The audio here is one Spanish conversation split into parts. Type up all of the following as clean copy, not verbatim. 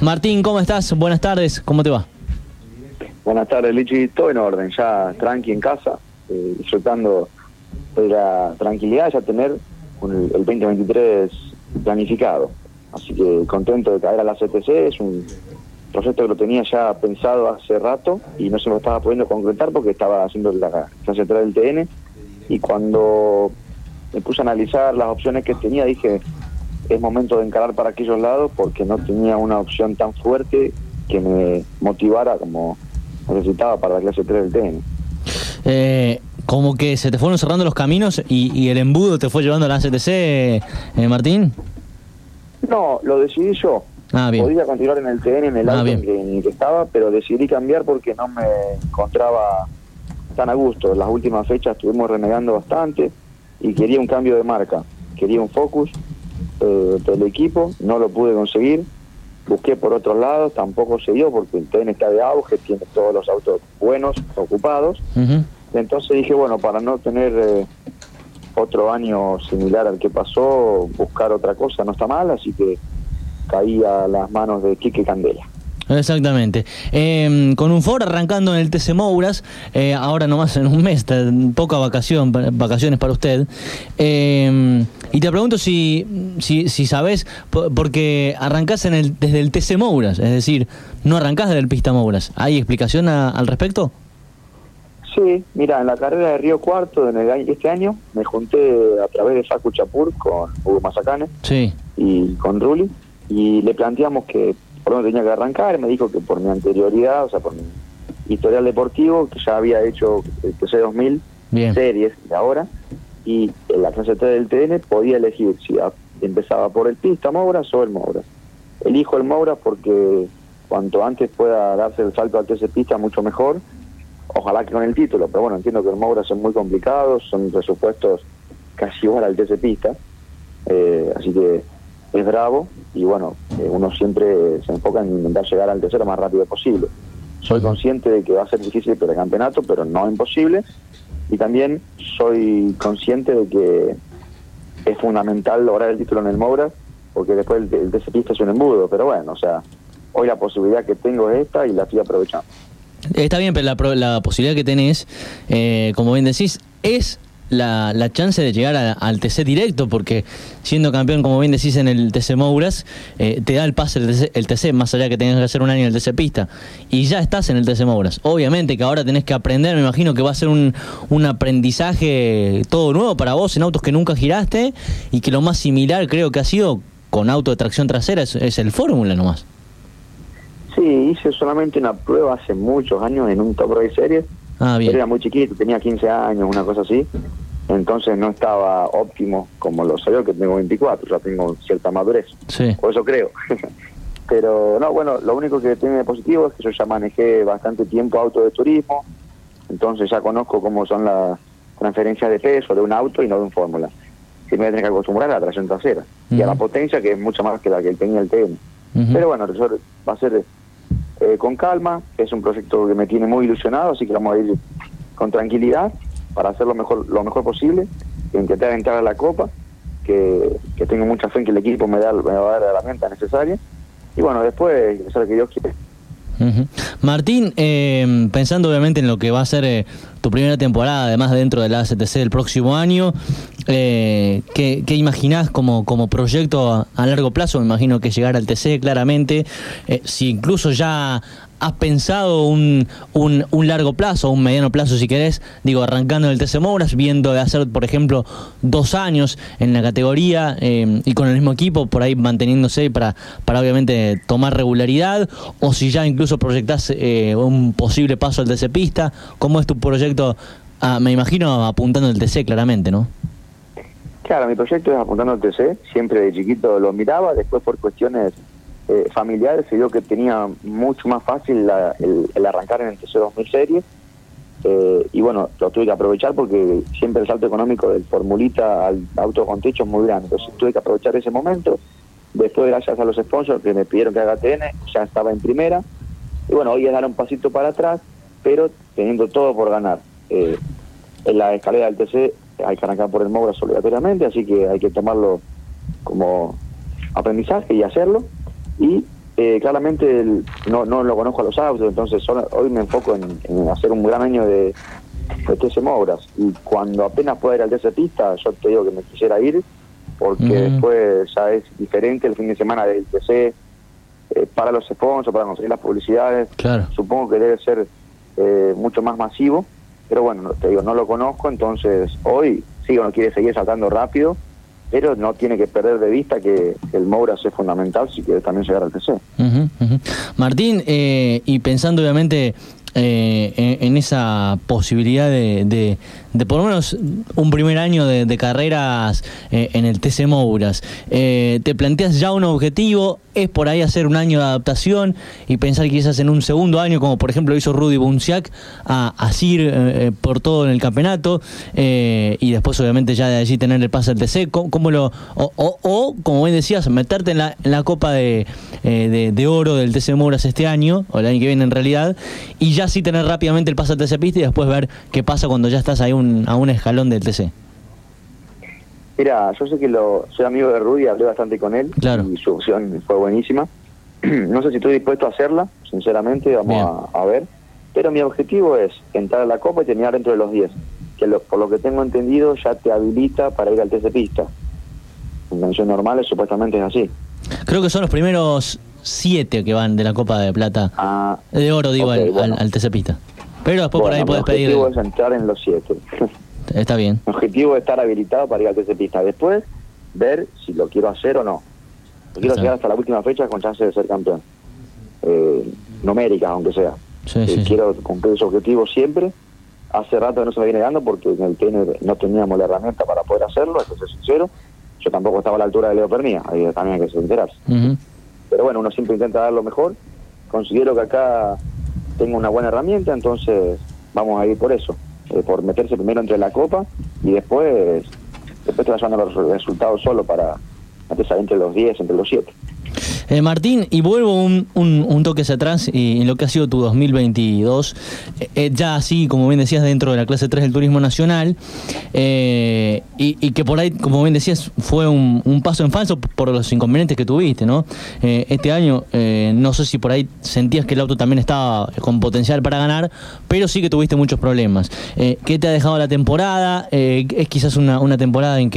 Martín, ¿cómo estás? Buenas tardes, ¿cómo te va? Buenas tardes, Lichi. Todo en orden, ya tranqui en casa, disfrutando de la tranquilidad, ya tener el 2023 planificado. Así que contento de caer a la CTC, es un proyecto que lo tenía ya pensado hace rato y no se me estaba pudiendo concretar porque estaba haciendo la clase 3 del TN, y cuando me puse a analizar las opciones que tenía dije, es momento de encarar para aquellos lados porque no tenía una opción tan fuerte que me motivara como necesitaba para la clase 3 del TN. Como que se te fueron cerrando los caminos y el embudo te fue llevando a la CTC, Martín. No, lo decidí yo. Bien. Podía continuar en el TN, en el auto en que estaba, pero decidí cambiar porque no me encontraba tan a gusto. En las últimas fechas estuvimos renegando bastante y quería un cambio de marca. Quería un Focus del equipo, no lo pude conseguir. Busqué por otros lados, tampoco se dio porque el TN está de auge, tiene todos los autos buenos, ocupados. Entonces dije, bueno, para no tener otro año similar al que pasó, buscar otra cosa no está mal, así que caí a las manos de Quique Candela. Exactamente. Con un Ford arrancando en el TC Mouras, ahora nomás en un mes, poca vacaciones para usted. Y te pregunto si sabés, porque arrancás desde el TC Mouras, es decir, no arrancás desde el Pista Mouras. ¿Hay explicación al respecto? Sí, mira, en la carrera de Río Cuarto este año me junté a través de Facu Chapur con Hugo Mazacane y con Rulli, y le planteamos que por dónde tenía que arrancar. Me dijo que por mi anterioridad, o sea, por mi historial deportivo, que ya había hecho el TC 2000 series de ahora, y en la clase 3 del TN podía elegir si empezaba por el Pista Mouras o el Mouras. Elijo el Mouras porque cuanto antes pueda darse el salto al TC Pista mucho mejor, ojalá que con el título, pero bueno, entiendo que el Mouras es muy complicado, son presupuestos casi igual al TC Pista, así que es bravo, y bueno, uno siempre se enfoca en intentar llegar al tercero lo más rápido posible. Soy consciente de que va a ser difícil para el campeonato, pero no imposible, y también soy consciente de que es fundamental lograr el título en el Mouras, porque después el TC Pista es un embudo, pero bueno, o sea, hoy la posibilidad que tengo es esta y la estoy aprovechando. Está bien, pero la posibilidad que tenés, como bien decís, es la chance de llegar al TC directo, porque siendo campeón, como bien decís, en el TC Mouras, te da el pase el TC, más allá que tengas que hacer un año en el TC Pista, y ya estás en el TC Mouras. Obviamente que ahora tenés que aprender, me imagino que va a ser un aprendizaje todo nuevo para vos en autos que nunca giraste, y que lo más similar creo que ha sido con auto de tracción trasera es el Fórmula nomás. Sí, hice solamente una prueba hace muchos años en un Top Race Series. Pero era muy chiquito, tenía 15 años, una cosa así. Entonces no estaba óptimo como lo sabía, que tengo 24, ya tengo cierta madurez. Por eso creo. Pero no, bueno, lo único que tiene de positivo es que yo ya manejé bastante tiempo auto de turismo, entonces ya conozco cómo son las transferencias de peso de un auto y no de un Fórmula. Sí me voy a tener que acostumbrar a la tracción trasera y a la potencia, que es mucho más que la que tenía el TN. Pero bueno, el resort va a ser con calma, es un proyecto que me tiene muy ilusionado, así que vamos a ir con tranquilidad para hacer lo mejor posible, intentar entrar a la Copa, que tengo mucha fe en que el equipo me va a dar la herramienta necesaria, y bueno, después es lo que Dios quiere. Martín, pensando obviamente en lo que va a ser tu primera temporada, además dentro de la ACTC del próximo año, ¿qué imaginás como proyecto a largo plazo? Me imagino que llegar al TC claramente, si incluso ya has pensado un largo plazo, un mediano plazo si querés, digo, arrancando en el TC Mouras, viendo de hacer, por ejemplo, 2 años en la categoría y con el mismo equipo, por ahí manteniéndose para obviamente tomar regularidad, o si ya incluso proyectás un posible paso al TC Pista. ¿Cómo es tu proyecto? Me imagino apuntando al TC claramente, ¿no? Claro, mi proyecto es apuntando al TC, siempre de chiquito lo miraba, después por cuestiones familiares se dio que tenía mucho más fácil el arrancar en el TC 2000 series, y bueno, lo tuve que aprovechar porque siempre el salto económico del formulita al auto con techo es muy grande, entonces tuve que aprovechar ese momento. Después, gracias a los sponsors que me pidieron que haga TN, ya estaba en primera, y bueno, hoy es dar un pasito para atrás, pero teniendo todo por ganar. En la escalera del TC hay que arrancar por el Mouras obligatoriamente, así que hay que tomarlo como aprendizaje y hacerlo. Y Claramente no lo conozco a los autos, entonces hoy me enfoco en hacer un gran año de TC Mouras, y cuando apenas pueda ir al TC Pista, yo te digo que me quisiera ir, porque después ya es diferente el fin de semana del TC, para los sponsors, para conseguir las publicidades. Claro. Supongo que debe ser mucho más masivo, pero bueno, te digo, no lo conozco, entonces hoy sí uno quiere seguir saltando rápido, pero no tiene que perder de vista que el Mouras es fundamental si quiere también llegar al TC. Martín, y pensando obviamente en esa posibilidad de por lo menos un primer año de carreras en el TC Mouras, ¿te planteas ya un objetivo? ¿Es por ahí hacer un año de adaptación y pensar quizás en un segundo año, como por ejemplo hizo Rudy Bunciac, a ir por todo en el campeonato, y después obviamente ya de allí tener el pase al TC? ¿Cómo o como bien decías, meterte en la Copa de Oro del TC Mouras este año, o el año que viene en realidad, y ya sí tener rápidamente el pase al TC Pista y después ver qué pasa cuando ya estás ahí a un escalón del TC? Mira, yo sé que soy amigo de Rudy, hablé bastante con él, claro, y su opción fue buenísima. No sé si estoy dispuesto a hacerla, sinceramente, vamos a ver, pero mi objetivo es entrar a la Copa y terminar dentro de los 10, que por lo que tengo entendido ya te habilita para ir al TC Pista. En condiciones normales supuestamente es así. Creo que son los primeros 7 que van de la Copa de Plata, de Oro digo, okay, al TC Pista. Pero después por ahí puedes pedir... Mi objetivo es entrar en los 7. Está bien. Mi objetivo es estar habilitado para ir al TC Pista. Después, ver si lo quiero hacer o no. Yo quiero llegar hasta la última fecha con chance de ser campeón. Numérica, aunque sea. Quiero cumplir ese objetivo siempre. Hace rato que no se me viene dando porque en el TN no teníamos la herramienta para poder hacerlo, hay que ser sincero. Yo tampoco estaba a la altura de Leo Pernía, ahí también hay que enterarse. Pero bueno, uno siempre intenta dar lo mejor. Considero que acá tengo una buena herramienta, entonces vamos a ir por eso, por meterse primero entre la Copa y después te vas llevando los resultados solo para meterse entre los 10, entre los 7. Martín, y vuelvo un toque hacia atrás y en lo que ha sido tu 2022, ya así, como bien decías, dentro de la clase 3 del Turismo Nacional, y que por ahí, como bien decías, fue un paso en falso por los inconvenientes que tuviste, ¿no? Este año, no sé si por ahí sentías que el auto también estaba con potencial para ganar, pero sí que tuviste muchos problemas. ¿Qué te ha dejado la temporada? ¿Es quizás una temporada en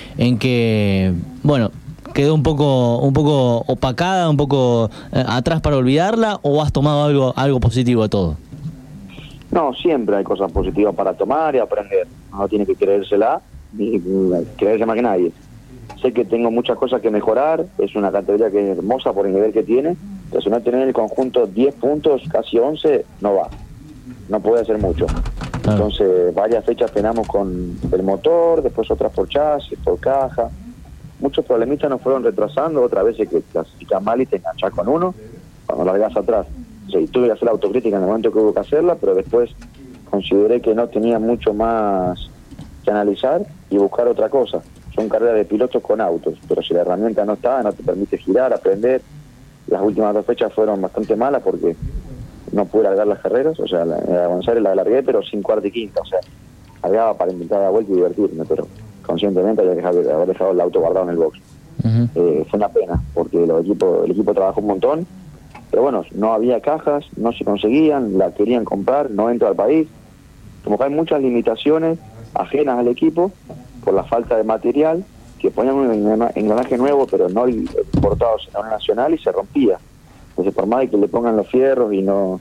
que bueno, quedó un poco opacada, un poco atrás para olvidarla, o has tomado algo positivo de todo? No, siempre hay cosas positivas para tomar y aprender. No tiene que creérsela ni creerse más que nadie. Sé que tengo muchas cosas que mejorar, es una categoría que es hermosa por el nivel que tiene, pero si no tener el conjunto 10 puntos, casi 11, no va. No puede hacer mucho. Claro. Entonces, varias fechas tenemos con el motor, después otras por chasis, por caja. Muchos problemitas nos fueron retrasando, otras veces que clasificas mal y te enganchás con uno, cuando largas atrás. O sea, tuve que hacer la autocrítica en el momento que hubo que hacerla, pero después consideré que no tenía mucho más que analizar y buscar otra cosa. Son carreras de pilotos con autos, pero si la herramienta no está, no te permite girar, aprender. Las últimas 2 fechas fueron bastante malas porque no pude largar las carreras, o sea, la avanzar la largué, pero sin cuarta y quinta, o sea, largaba para intentar dar vuelta y divertirme, pero conscientemente había haber dejado el auto guardado en el box. Fue una pena, porque el equipo trabajó un montón, pero bueno, no había cajas, no se conseguían, la querían comprar, no entra al país. Como que hay muchas limitaciones ajenas al equipo por la falta de material, que ponían un engranaje nuevo, pero no importado, sino nacional, y se rompía. Entonces, por más que le pongan los fierros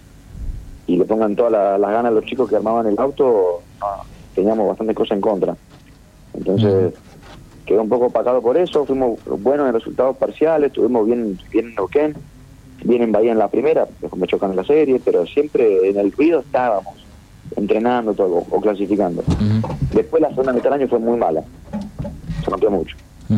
y le pongan todas las ganas a los chicos que armaban el auto, teníamos bastante cosas en contra. Entonces, quedó un poco opacado por eso. Fuimos buenos en resultados parciales, estuvimos bien en Neuquén, bien en Bahía en la primera, después me chocan en la serie, pero siempre en el ruido estábamos entrenando todo o clasificando. Después la segunda mitad del año fue muy mala, se rompió mucho.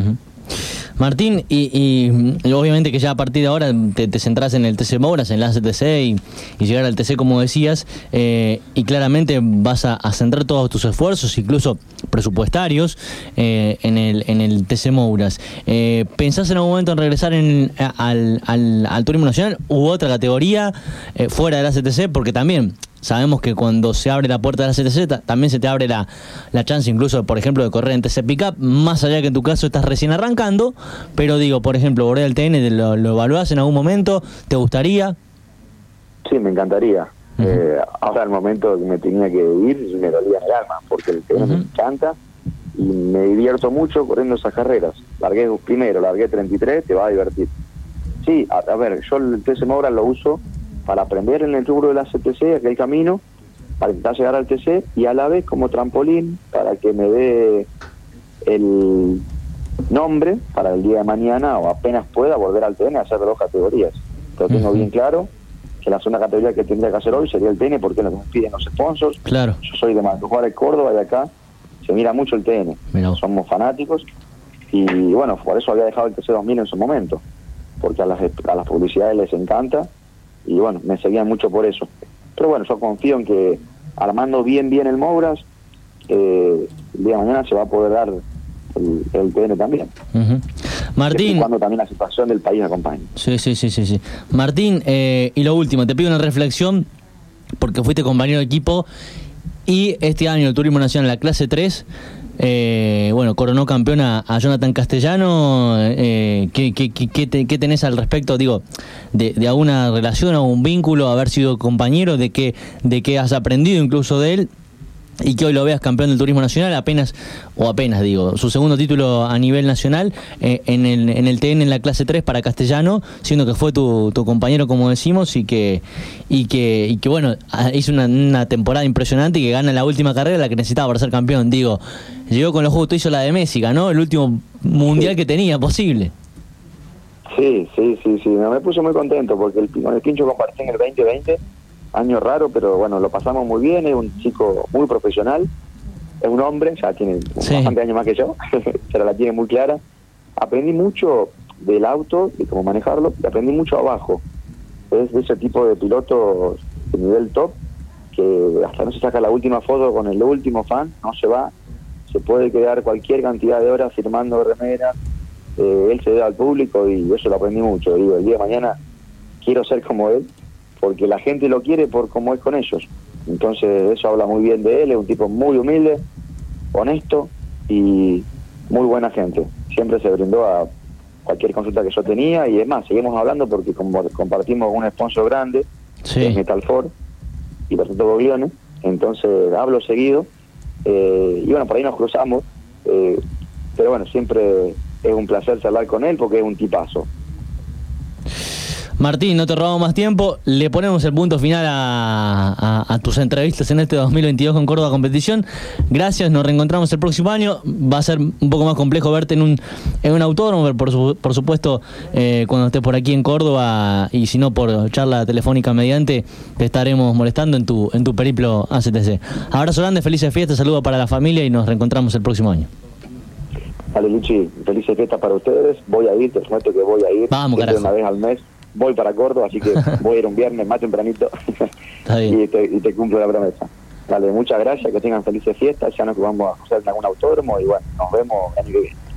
Martín, y obviamente que ya a partir de ahora te centrás en el TC Mouras, en la ACTC y llegar al TC, como decías, y claramente vas a centrar todos tus esfuerzos, incluso presupuestarios, en el TC Mouras. ¿Pensás en algún momento en regresar al Turismo Nacional u otra categoría fuera del ACTC? Porque también sabemos que cuando se abre la puerta de la CTC también se te abre la chance incluso, por ejemplo, de correr en TC Pickup, más allá que en tu caso estás recién arrancando, pero digo, por ejemplo, volver al TN, ¿lo evaluás en algún momento? ¿Te gustaría? Sí, me encantaría. Ahora, al momento que me tenía que ir, me dolía el alma, porque el TN me encanta y me divierto mucho corriendo esas carreras. Largué 33, te va a divertir. Sí, a ver, yo el TC Moura lo uso para aprender en el rubro de la CTC, aquel camino, para intentar llegar al TC, y a la vez como trampolín para que me dé el nombre para el día de mañana, o apenas pueda, volver al TN a hacer 2 categorías. Lo tengo bien claro, que la segunda categoría que tendría que hacer hoy sería el TN, porque nos piden los sponsors. Claro. Yo soy de Mantujuar, de Córdoba, y acá se mira mucho el TN. Somos fanáticos, y bueno, por eso había dejado el TC 2000 en su momento, porque a las publicidades les encanta, y bueno, me seguían mucho por eso. Pero bueno, yo confío en que armando bien el Mouras, el día de mañana se va a poder dar el TN también. Martín, cuando también la situación del país acompañe. Sí. Martín, y lo último, te pido una reflexión, porque fuiste compañero de equipo, y este año el Turismo Nacional, la clase 3, coronó campeón a Jonathan Castellano. ¿Qué tenés al respecto, digo, de alguna relación, algún vínculo, haber sido compañero, de qué has aprendido incluso de él, y que hoy lo veas campeón del Turismo Nacional, apenas su segundo título a nivel nacional, en el TN en la clase 3 para Castellano, siendo que fue tu compañero, como decimos, y que bueno, hizo una temporada impresionante y que gana la última carrera, la que necesitaba para ser campeón? Digo, llegó con lo justo, hizo la de Messi, ganó el último mundial que tenía posible. Sí, me puse muy contento, porque con el Pincho compartí en el 2020, año raro, pero bueno, lo pasamos muy bien. Es un chico muy profesional, es un hombre, ya tiene bastante años más que yo, pero la tiene muy clara. Aprendí mucho del auto, de cómo manejarlo, y aprendí mucho abajo. Es de ese tipo de pilotos de nivel top, que hasta no se saca la última foto con el último fan, no se va, se puede quedar cualquier cantidad de horas firmando remeras, él se da al público, y eso lo aprendí mucho. Digo, el día de mañana quiero ser como él, porque la gente lo quiere por cómo es con ellos. Entonces eso habla muy bien de él. Es un tipo muy humilde, honesto y muy buena gente. Siempre se brindó a cualquier consulta que yo tenía, y es más, seguimos hablando porque como compartimos un sponsor grande, que es Metalfor y Bertotto Boglione, entonces hablo seguido, y bueno, por ahí nos cruzamos, pero bueno, siempre es un placer charlar con él porque es un tipazo. Martín, no te robamos más tiempo, le ponemos el punto final a tus entrevistas en este 2022 con Córdoba Competición. Gracias, nos reencontramos el próximo año. Va a ser un poco más complejo verte en un autódromo, por supuesto, cuando estés por aquí en Córdoba, y si no por charla telefónica mediante, te estaremos molestando en tu periplo ACTC. Abrazo grande, felices fiestas, saludos para la familia, y nos reencontramos el próximo año. Vale, Luchi, felices fiestas para ustedes. Voy a ir, te prometo que voy a ir. Vamos, carajo. Una vez al mes voy para Córdoba, así que voy a ir un viernes más tempranito y te cumplo la promesa. Dale, muchas gracias, que tengan felices fiestas, ya nos vamos a cruzar en algún autódromo, y bueno, nos vemos el año que viene.